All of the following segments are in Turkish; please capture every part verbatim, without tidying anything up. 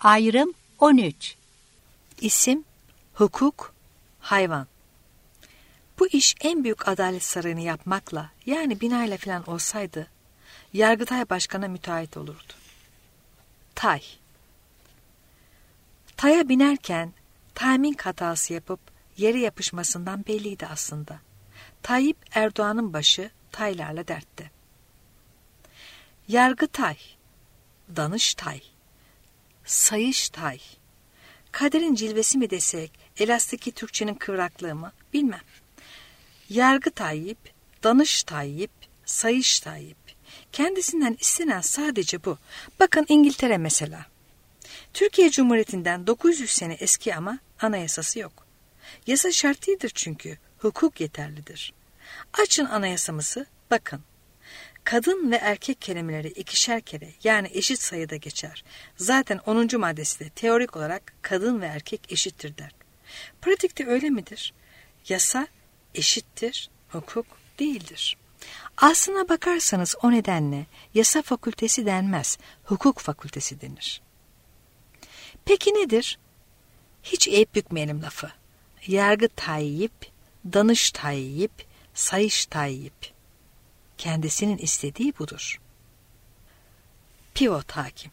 Ayrım on üç. İsim, hukuk, hayvan. Bu iş en büyük adalet sarayını yapmakla, yani binayla falan olsaydı, Yargıtay Başkan'a müteahhit olurdu. Tay. Taya binerken timing hatası yapıp yere yapışmasından belliydi aslında. Tayyip Erdoğan'ın başı taylarla dertte. Yargıtay, Danıştay, Sayıştay, kaderin cilvesi mi desek, elastiki Türkçenin kıvraklığı mı bilmem. Yargı Tayyip, Danış Tayyip, Sayış Tayyip. Kendisinden istenen sadece bu. Bakın İngiltere mesela. Türkiye Cumhuriyeti'nden dokuz yüz sene eski ama anayasası yok. Yasa şart değildir çünkü. Hukuk yeterlidir. Açın anayasamızı, bakın. Kadın ve erkek kelimeleri ikişer kere, yani eşit sayıda geçer. Zaten onuncu maddesi de teorik olarak kadın ve erkek eşittir der. Pratikte öyle midir? Yasa eşittir, hukuk değildir. Aslına bakarsanız o nedenle yasa fakültesi denmez, hukuk fakültesi denir. Peki nedir? Hiç eğip bükmeyelim lafı. Yargı Tayyip, Danış Tayyip, Sayış Tayyip. Kendisinin istediği budur. Pivot hakim.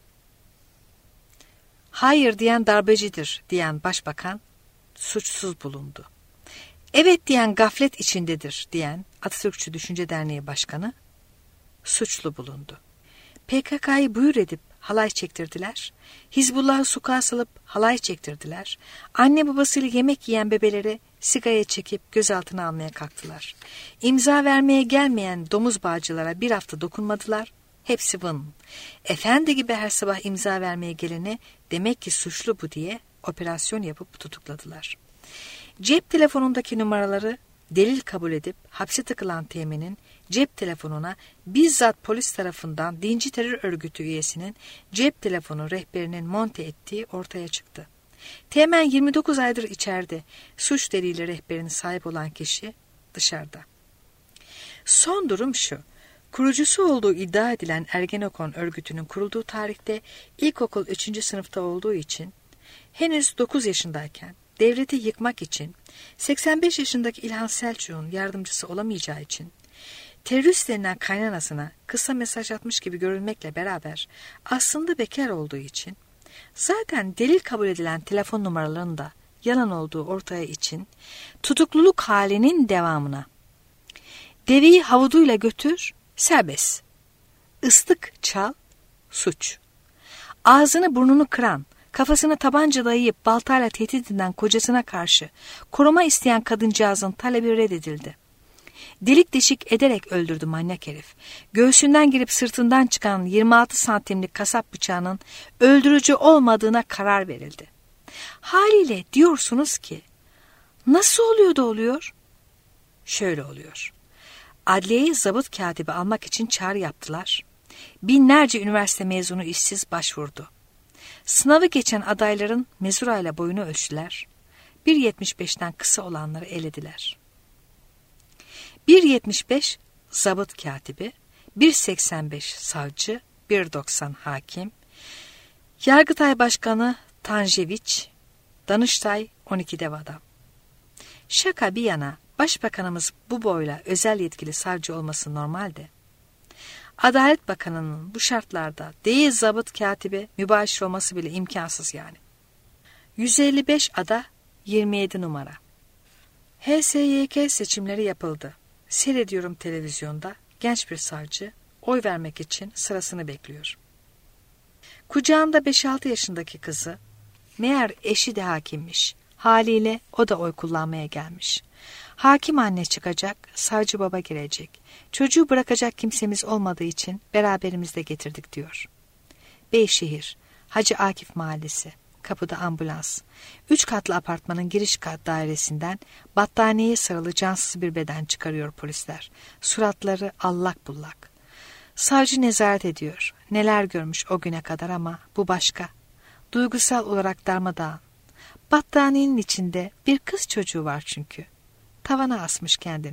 Hayır diyen darbecidir diyen başbakan suçsuz bulundu. Evet diyen gaflet içindedir diyen Atatürkçü Düşünce Derneği Başkanı suçlu bulundu. P K K'yı buyur edip halay çektirdiler. Hizbullah'ı sokağa salıp halay çektirdiler. Anne babasıyla yemek yiyen bebeleri sigaraya çekip gözaltına almaya kalktılar. İmza vermeye gelmeyen domuz bağcılara bir hafta dokunmadılar. Hepsi vın. Efendi gibi her sabah imza vermeye gelene demek ki suçlu bu diye operasyon yapıp tutukladılar. Cep telefonundaki numaraları delil kabul edip hapse tıkılan Teğmen'in cep telefonuna bizzat polis tarafından dinci terör örgütü üyesinin cep telefonu rehberinin monte ettiği ortaya çıktı. Teğmen yirmi dokuz aydır içeride, suç delili rehberine sahip olan kişi dışarıda. Son durum şu, kurucusu olduğu iddia edilen Ergenekon örgütünün kurulduğu tarihte ilkokul üçüncü sınıfta olduğu için henüz dokuz yaşındayken devleti yıkmak için seksen beş yaşındaki İlhan Selçuk'un yardımcısı olamayacağı için terörist denilen kaynanasına kısa mesaj atmış gibi görülmekle beraber aslında bekar olduğu için zaten delil kabul edilen telefon numaralarının da yalan olduğu ortaya için tutukluluk halinin devamına deveyi havuduyla götür serbest, ıslık çal suç, ağzını burnunu kıran, kafasına tabanca dayayıp baltayla tehdit eden kocasına karşı koruma isteyen kadıncağızın talebi reddedildi. Delik deşik ederek öldürdü manyak herif. Göğsünden girip sırtından çıkan yirmi altı santimlik kasap bıçağının öldürücü olmadığına karar verildi. Haliyle diyorsunuz ki, nasıl oluyor da oluyor? Şöyle oluyor. Adliyeye zabıt katibi almak için çağrı yaptılar. Binlerce üniversite mezunu işsiz başvurdu. Sınavı geçen adayların mezurayla boyunu ölçtüler. bir yetmiş beşten kısa olanları elediler. bir yetmiş beş zabıt katibi, bir seksen beş savcı, bir doksan hakim, Yargıtay Başkanı Tanjeviç, Danıştay on iki dev adam. Şaka bir yana, Başbakanımız bu boyla özel yetkili savcı olması normalde. Adalet Bakanı'nın bu şartlarda değil zabıt katibi mübaşir olması bile imkansız yani. yüz elli beş ada yirmi yedi numara. H S Y K seçimleri yapıldı. Seyrediyorum televizyonda genç bir savcı oy vermek için sırasını bekliyor. Kucağında beş altı yaşındaki kızı, meğer eşi de hakimmiş. Haliyle o da oy kullanmaya gelmiş. Hakim anne çıkacak, savcı baba girecek. Çocuğu bırakacak kimsemiz olmadığı için beraberimizde getirdik diyor. Beyşehir, Hacı Akif Mahallesi, kapıda ambulans. Üç katlı apartmanın giriş kat dairesinden battaniyeye sarılı cansız bir beden çıkarıyor polisler. Suratları allak bullak. Savcı nezaret ediyor. Neler görmüş o güne kadar ama bu başka. Duygusal olarak darmadağın. Battaniyenin içinde bir kız çocuğu var çünkü. Tavana asmış kendini.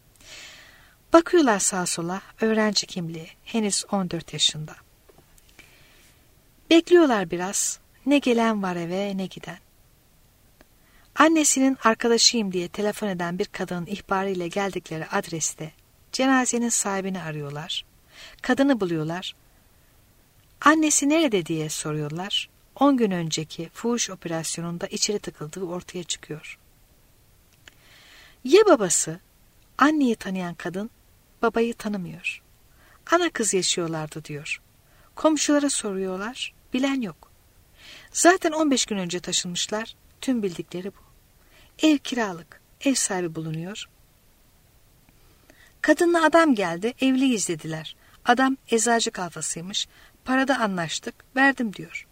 Bakıyorlar sağa sola, öğrenci kimliği, henüz on dört yaşında. Bekliyorlar biraz, Ne gelen var eve ne giden. Annesinin arkadaşıyım diye telefon eden bir kadının ihbarıyla geldikleri adreste cenazenin sahibini arıyorlar. Kadını buluyorlar. Annesi nerede diye soruyorlar. On gün önceki fuhuş operasyonunda içeri tıkıldığı ortaya çıkıyor. Ya babası, anneyi tanıyan kadın babayı tanımıyor. Ana kız yaşıyorlardı diyor. Komşulara soruyorlar, bilen yok. Zaten on beş gün önce taşınmışlar, tüm bildikleri bu. Ev kiralık, ev sahibi bulunuyor. Kadınla adam geldi, evliyiz dediler. Adam eczacı kalfasıymış, parada anlaştık, verdim diyor.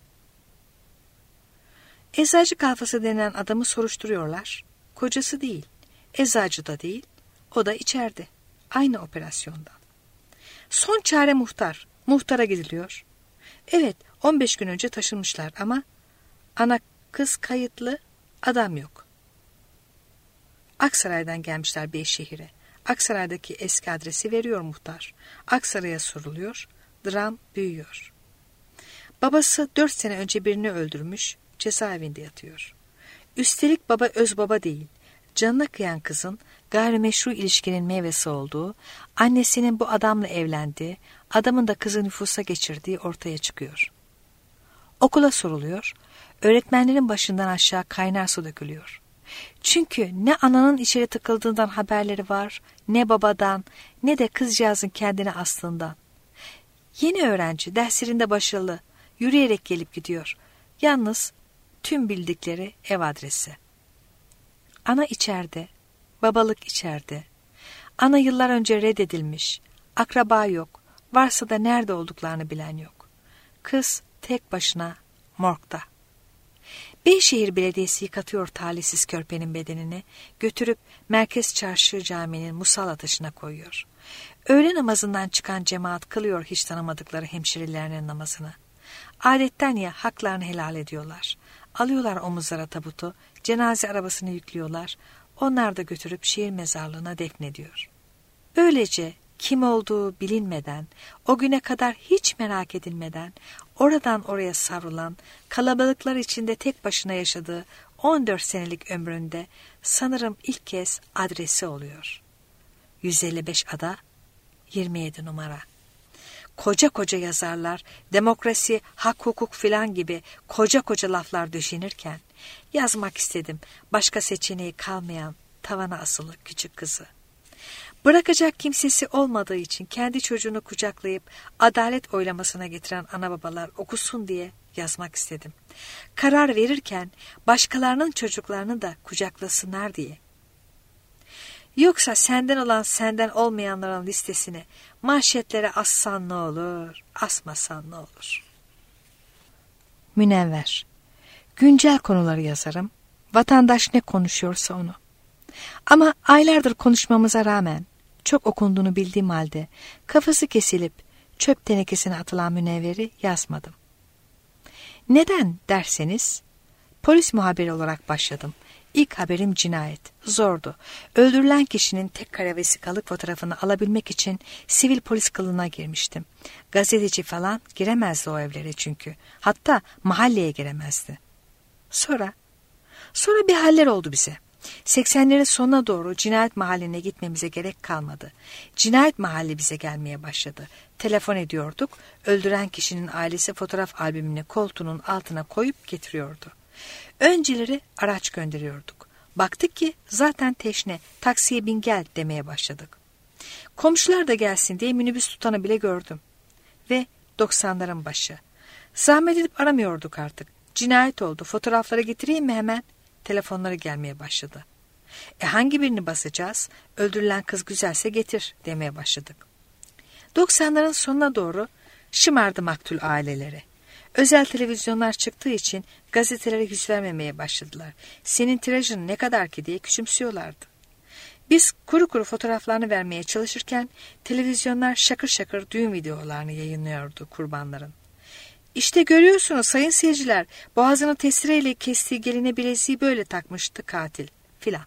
Eczacı kalfası denen adamı soruşturuyorlar. Kocası değil, eczacı da değil, o da içeride. Aynı operasyondan. Son çare muhtar. Muhtara gidiliyor. Evet, on beş gün önce taşınmışlar ama ana kız kayıtlı, adam yok. Aksaray'dan gelmişler Beyşehir'e. Aksaray'daki eski adresi veriyor muhtar. Aksaray'a soruluyor. Dram büyüyor. Babası dört sene önce birini öldürmüş, cezaevinde yatıyor. Üstelik baba öz baba değil, canına kıyan kızın gayrimeşru ilişkinin meyvesi olduğu, annesinin bu adamla evlendiği, adamın da kızı nüfusa geçirdiği ortaya çıkıyor. Okula soruluyor, öğretmenlerin başından aşağı kaynar su dökülüyor. Çünkü ne ananın içeri tıkıldığından haberleri var, ne babadan, ne de kızcağızın kendine astığından. Yeni öğrenci, derslerinde başarılı, yürüyerek gelip gidiyor. Yalnız tüm bildikleri ev adresi. Ana içeride, babalık içeride. Ana yıllar önce reddedilmiş, akraba yok, varsa da nerede olduklarını bilen yok. Kız tek başına morgda. Beyşehir Belediyesi yıkatıyor talihsiz körpenin bedenini, götürüp Merkez Çarşı Camii'nin musalla taşına koyuyor. Öğle namazından çıkan cemaat kılıyor hiç tanımadıkları hemşerilerinin namazını. Adetten ya haklarını helal ediyorlar. Alıyorlar omuzlara tabutu, cenaze arabasını yüklüyorlar. Onlar da götürüp şehir mezarlığına defnediyor. Böylece kim olduğu bilinmeden, o güne kadar hiç merak edilmeden, oradan oraya savrulan, kalabalıklar içinde tek başına yaşadığı on dört senelik ömründe sanırım ilk kez adresi oluyor. yüz elli beş ada, yirmi yedi numara. Koca koca yazarlar, demokrasi, hak hukuk filan gibi koca koca laflar döşenirken, yazmak istedim başka seçeneği kalmayan tavana asılı küçük kızı. Bırakacak kimsesi olmadığı için kendi çocuğunu kucaklayıp adalet oylamasına getiren ana babalar okusun diye yazmak istedim. Karar verirken başkalarının çocuklarını da kucaklasınlar diye. Yoksa senden olan senden olmayanların listesini manşetlere assan ne olur, asmasan ne olur? Münevver. Güncel konuları yazarım. Vatandaş ne konuşuyorsa onu. Ama aylardır konuşmamıza rağmen, çok okunduğunu bildiğim halde kafası kesilip çöp tenekesine atılan Münevver'i yazmadım. Neden derseniz, polis muhabiri olarak başladım. İlk haberim cinayet. Zordu. Öldürülen kişinin tek kare vesikalık fotoğrafını alabilmek için sivil polis kılığına girmiştim. Gazeteci falan giremezdi o evlere çünkü. Hatta mahalleye giremezdi. Sonra, sonra bir haller oldu bize. seksenlerin sonuna doğru cinayet mahalline gitmemize gerek kalmadı. Cinayet mahalli bize gelmeye başladı. Telefon ediyorduk. Öldüren kişinin ailesi fotoğraf albümünü koltuğunun altına koyup getiriyordu. Önceleri araç gönderiyorduk. Baktık ki zaten teşne, taksiye bin gel demeye başladık. Komşular da gelsin diye minibüs tutanı bile gördüm. Ve doksanların başı. Zahmet edip aramıyorduk artık. Cinayet oldu, fotoğrafları getireyim mi hemen? Telefonları gelmeye başladı. E hangi birini basacağız? Öldürülen kız güzelse getir demeye başladık. doksanların sonuna doğru şımardı maktul aileleri. Özel televizyonlar çıktığı için gazetelere yüz vermemeye başladılar. Senin tirajın ne kadar ki diye küçümsüyorlardı. Biz kuru kuru fotoğraflarını vermeye çalışırken televizyonlar şakır şakır düğün videolarını yayınlıyordu kurbanların. İşte görüyorsunuz sayın seyirciler, boğazını testereyle kestiği geline bileziği böyle takmıştı katil filan.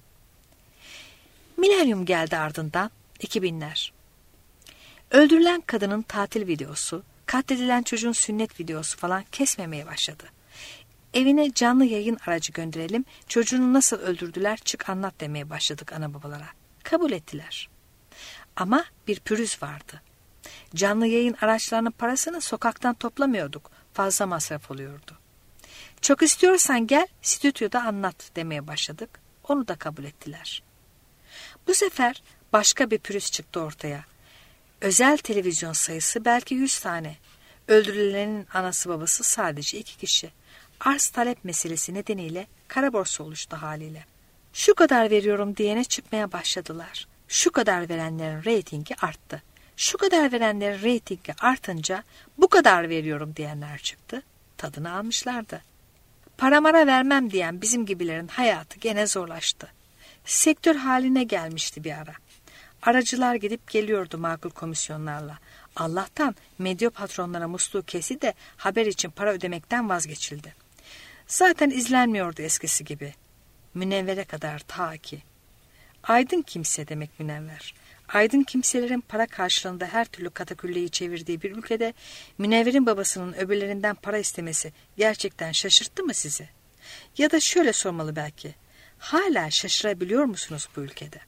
Milenyum geldi ardından, iki binler. Öldürülen kadının tatil videosu, katledilen çocuğun sünnet videosu falan kesmemeye başladı. Evine canlı yayın aracı gönderelim, çocuğunu nasıl öldürdüler çık anlat demeye başladık ana babalara. Kabul ettiler. Ama bir pürüz vardı. Canlı yayın araçlarının parasını sokaktan toplamıyorduk, fazla masraf oluyordu. Çok istiyorsan gel stüdyoda anlat demeye başladık, onu da kabul ettiler. Bu sefer başka bir pürüz çıktı ortaya. Özel televizyon sayısı belki yüz tane. Öldürülenin anası babası sadece iki kişi. Arz talep meselesi nedeniyle kara borsa oluştu haliyle. Şu kadar veriyorum diyene çıkmaya başladılar. Şu kadar verenlerin reytingi arttı. Şu kadar verenlerin reytingi artınca bu kadar veriyorum diyenler çıktı. Tadını almışlardı. Para mara vermem diyen bizim gibilerin hayatı gene zorlaştı. Sektör haline gelmişti bir ara. Aracılar gidip geliyordu makul komisyonlarla. Allah'tan medya patronlara musluğu kesi de haber için para ödemekten vazgeçildi. Zaten izlenmiyordu eskisi gibi. Münevvere kadar ta ki. Aydın kimse demek münevver. Aydın kimselerin para karşılığında her türlü katakülleyi çevirdiği bir ülkede Münevver'in babasının öbürlerinden para istemesi gerçekten şaşırttı mı sizi? Ya da şöyle sormalı belki. Hala şaşırabiliyor musunuz bu ülkede?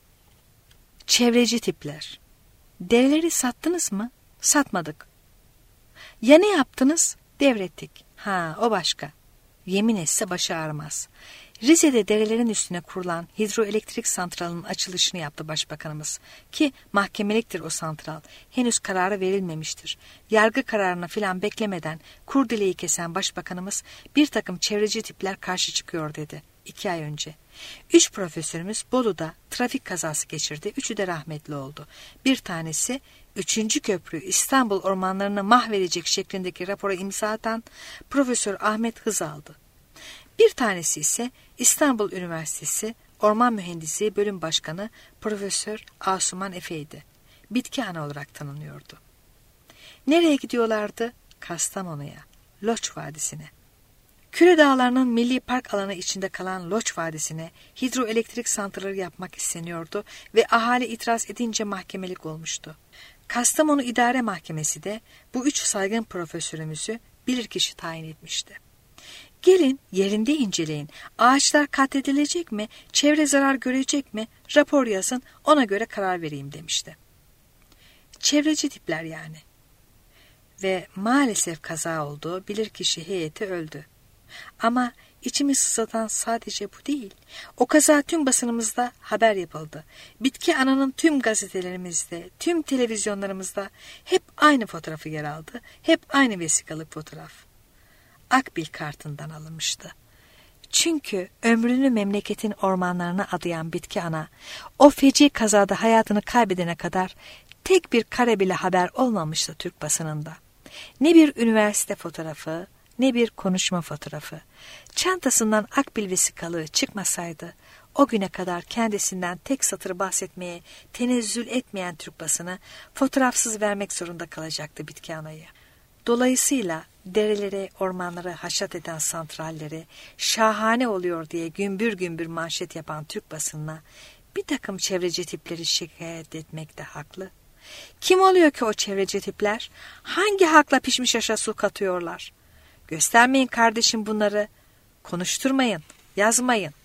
Çevreci tipler. Dereleri sattınız mı? Satmadık. Ya ne yaptınız? Devrettik. Ha, o başka. Yemin etse başı ağrımaz. Rize'de derelerin üstüne kurulan hidroelektrik santralının açılışını yaptı başbakanımız. Ki mahkemeliktir o santral. Henüz kararı verilmemiştir. Yargı kararını filan beklemeden kurdeleyi kesen başbakanımız bir takım çevreci tipler karşı çıkıyor dedi. İki ay önce. Üç profesörümüz Bolu'da trafik kazası geçirdi. Üçü de rahmetli oldu. Bir tanesi Üçüncü köprü İstanbul ormanlarını mahvedecek şeklindeki rapora imza atan Profesör Ahmet Hızal'dı. Bir tanesi ise İstanbul Üniversitesi Orman Mühendisliği Bölüm Başkanı Profesör Asuman Efe'ydi. Bitki ana olarak tanınıyordu. Nereye gidiyorlardı? Kastamonu'ya, Loç Vadisi'ne. Küre Dağları'nın milli park alanı içinde kalan Loç Vadisi'ne hidroelektrik santralleri yapmak isteniyordu ve ahali itiraz edince mahkemelik olmuştu. Kastamonu İdare Mahkemesi de bu üç saygın profesörümüzü bilirkişi tayin etmişti. Gelin yerinde inceleyin, ağaçlar katledilecek mi, çevre zarar görecek mi, rapor yazın, ona göre karar vereyim demişti. Çevreci tipler yani. Ve maalesef kaza oldu, bilirkişi heyeti öldü. Ama içimi sızlatan sadece bu değil. O kaza tüm basınımızda haber yapıldı. Bitki Ana'nın tüm gazetelerimizde, tüm televizyonlarımızda hep aynı fotoğrafı yer aldı. Hep aynı vesikalık fotoğraf. Akbil kartından alınmıştı. Çünkü ömrünü memleketin ormanlarına adayan Bitki Ana, o feci kazada hayatını kaybedene kadar tek bir kare bile haber olmamıştı Türk basınında. Ne bir üniversite fotoğrafı, ne bir konuşma fotoğrafı. Çantasından akbil vesikalığı çıkmasaydı, o güne kadar kendisinden tek satır bahsetmeye tenezzül etmeyen Türk basını fotoğrafsız vermek zorunda kalacaktı Bitki Ana'yı. Dolayısıyla derelere, ormanları haşat eden santralleri şahane oluyor diye gümbür gümbür manşet yapan Türk basınına bir takım çevreci tipleri şikayet etmekte haklı. Kim oluyor ki o çevreci tipler? Hangi hakla pişmiş aşa su katıyorlar? Göstermeyin kardeşim bunları. Konuşturmayın, yazmayın.